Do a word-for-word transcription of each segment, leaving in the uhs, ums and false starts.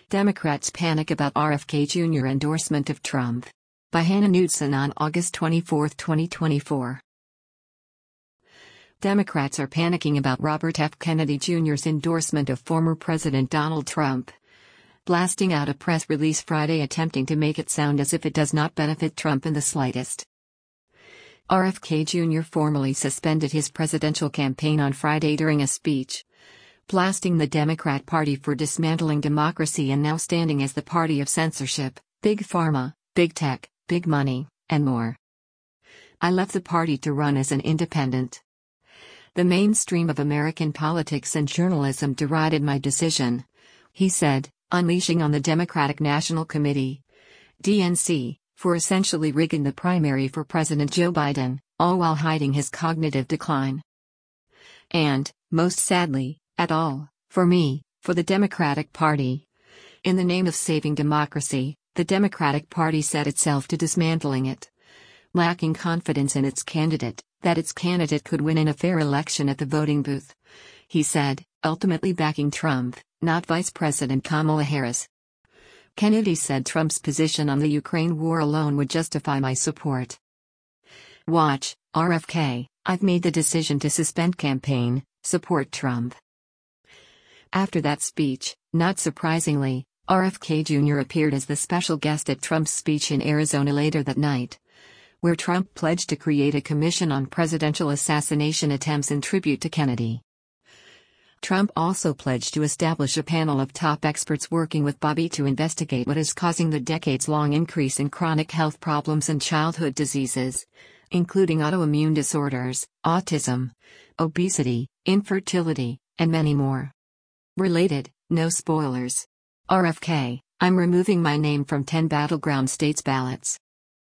Democrats panic about R F K Junior endorsement of Trump. By Hannah Knudsen on August twenty-fourth, twenty twenty-four. Democrats are panicking about Robert F. Kennedy Junior's endorsement of former President Donald Trump, blasting out a press release Friday attempting to make it sound as if it does not benefit Trump in the slightest. R F K Junior formally suspended his presidential campaign on Friday during a speech, blasting the Democrat Party for dismantling democracy and now standing as the party of censorship, big pharma, big tech, big money, and more. I left the party to run as an independent. The mainstream of American politics and journalism derided my decision, he said, unleashing on the Democratic National Committee, D N C, for essentially rigging the primary for President Joe Biden, all while hiding his cognitive decline. And, most sadly, at all, for me, for the Democratic Party. In the name of saving democracy, the Democratic Party set itself to dismantling it. Lacking confidence in its candidate, that its candidate could win in a fair election at the voting booth, he said, ultimately backing Trump, not Vice President Kamala Harris. Kennedy said Trump's position on the Ukraine war alone would justify my support. Watch, R F K, I've made the decision to suspend campaign, support Trump. After that speech, not surprisingly, R F K Junior appeared as the special guest at Trump's speech in Arizona later that night, where Trump pledged to create a commission on presidential assassination attempts in tribute to Kennedy. Trump also pledged to establish a panel of top experts working with Bobby to investigate what is causing the decades-long increase in chronic health problems and childhood diseases, including autoimmune disorders, autism, obesity, infertility, and many more. Related, no spoilers. R F K, I'm removing my name from ten battleground states' ballots.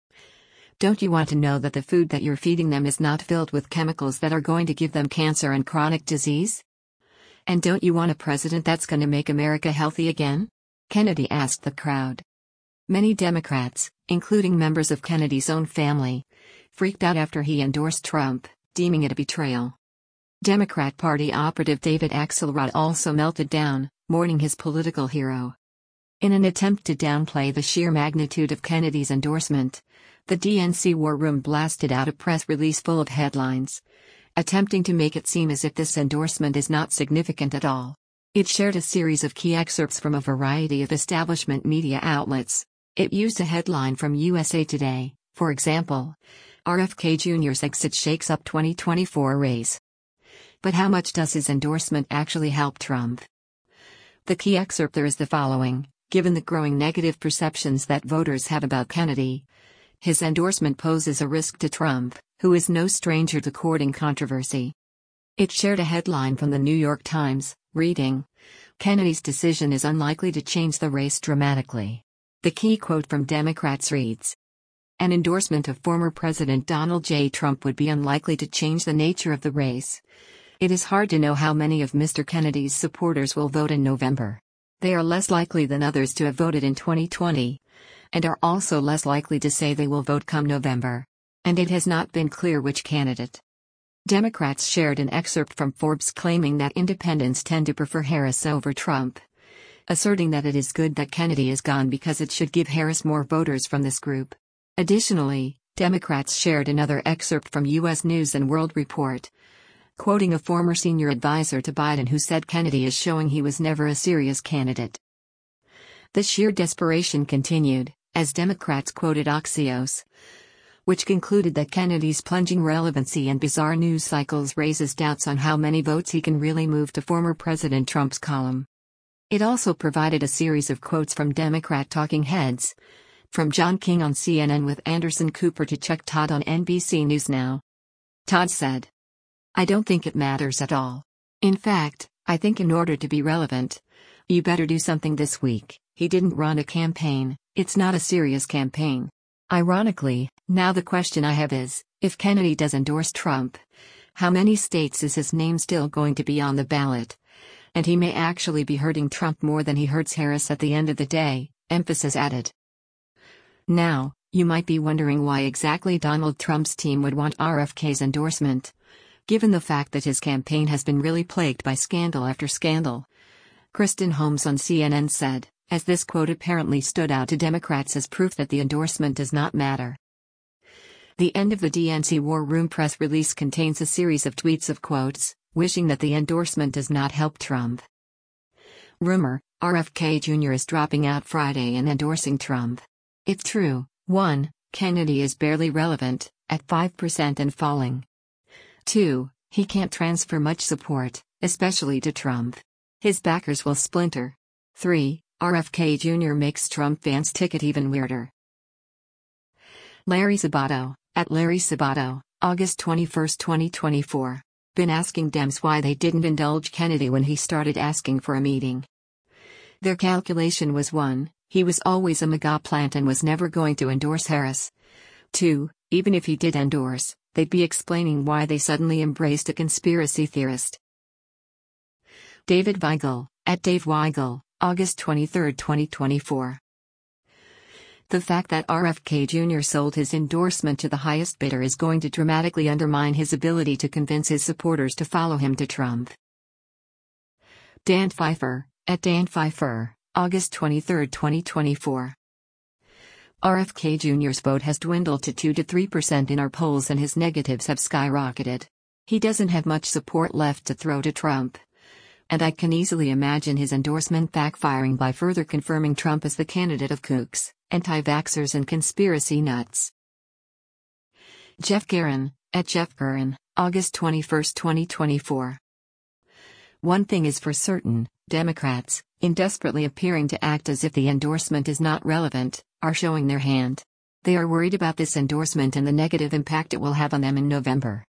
Don't you want to know that the food that you're feeding them is not filled with chemicals that are going to give them cancer and chronic disease? And don't you want a president that's going to make America healthy again? Kennedy asked the crowd. Many Democrats, including members of Kennedy's own family, freaked out after he endorsed Trump, deeming it a betrayal. Democrat Party operative David Axelrod also melted down, mourning his political hero. In an attempt to downplay the sheer magnitude of Kennedy's endorsement, the D N C War Room blasted out a press release full of headlines, attempting to make it seem as if this endorsement is not significant at all. It shared a series of key excerpts from a variety of establishment media outlets. It used a headline from U S A Today, for example, R F K Junior's exit shakes up twenty twenty-four race. But how much does his endorsement actually help Trump? The key excerpt there is the following: given the growing negative perceptions that voters have about Kennedy, his endorsement poses a risk to Trump, who is no stranger to courting controversy. It shared a headline from the New York Times, reading, Kennedy's decision is unlikely to change the race dramatically. The key quote from Democrats reads, an endorsement of former President Donald J. Trump would be unlikely to change the nature of the race. It is hard to know how many of Mister Kennedy's supporters will vote in November. They are less likely than others to have voted in twenty twenty, and are also less likely to say they will vote come November. And it has not been clear which candidate. Democrats shared an excerpt from Forbes claiming that independents tend to prefer Harris over Trump, asserting that it is good that Kennedy is gone because it should give Harris more voters from this group. Additionally, Democrats shared another excerpt from U S News and World Report, quoting a former senior advisor to Biden who said Kennedy is showing he was never a serious candidate. The sheer desperation continued, as Democrats quoted Axios, which concluded that Kennedy's plunging relevancy and bizarre news cycles raises doubts on how many votes he can really move to former President Trump's column. It also provided a series of quotes from Democrat talking heads, from John King on C N N with Anderson Cooper to Chuck Todd on N B C News Now. Todd said, I don't think it matters at all. In fact, I think in order to be relevant, you better do something this week. He didn't run a campaign, it's not a serious campaign. Ironically, now the question I have is, if Kennedy does endorse Trump, how many states is his name still going to be on the ballot? And he may actually be hurting Trump more than he hurts Harris at the end of the day, emphasis added. Now, you might be wondering why exactly Donald Trump's team would want R F K's endorsement, given the fact that his campaign has been really plagued by scandal after scandal. Kristen Holmes on C N N said, as this quote apparently stood out to Democrats as proof that the endorsement does not matter. The end of the D N C War Room press release contains a series of tweets of quotes, wishing that the endorsement does not help Trump. Rumor, R F K Junior is dropping out Friday and endorsing Trump. If true, one. Kennedy is barely relevant, at five percent and falling. two. He can't transfer much support, especially to Trump. His backers will splinter. three. R F K Junior makes Trump fans' ticket even weirder. Larry Sabato, at Larry Sabato, August twenty-first, twenty twenty-four. Been asking Dems why they didn't indulge Kennedy when he started asking for a meeting. Their calculation was one. He was always a MAGA plant and was never going to endorse Harris. two. Even if he did endorse, they'd be explaining why they suddenly embraced a conspiracy theorist. David Weigel, at Dave Weigel, August twenty-third, twenty twenty-four. The fact that R F K Junior sold his endorsement to the highest bidder is going to dramatically undermine his ability to convince his supporters to follow him to Trump. Dan Pfeiffer, at Dan Pfeiffer, August twenty-third, twenty twenty-four. R F K Junior's vote has dwindled to two to three percent in our polls and his negatives have skyrocketed. He doesn't have much support left to throw to Trump. And I can easily imagine his endorsement backfiring by further confirming Trump as the candidate of kooks, anti-vaxxers and conspiracy nuts. Jeff Guerin, at Jeff Guerin, August twenty-first, twenty twenty-four. One thing is for certain, Democrats, in desperately appearing to act as if the endorsement is not relevant, are showing their hand. They are worried about this endorsement and the negative impact it will have on them in November.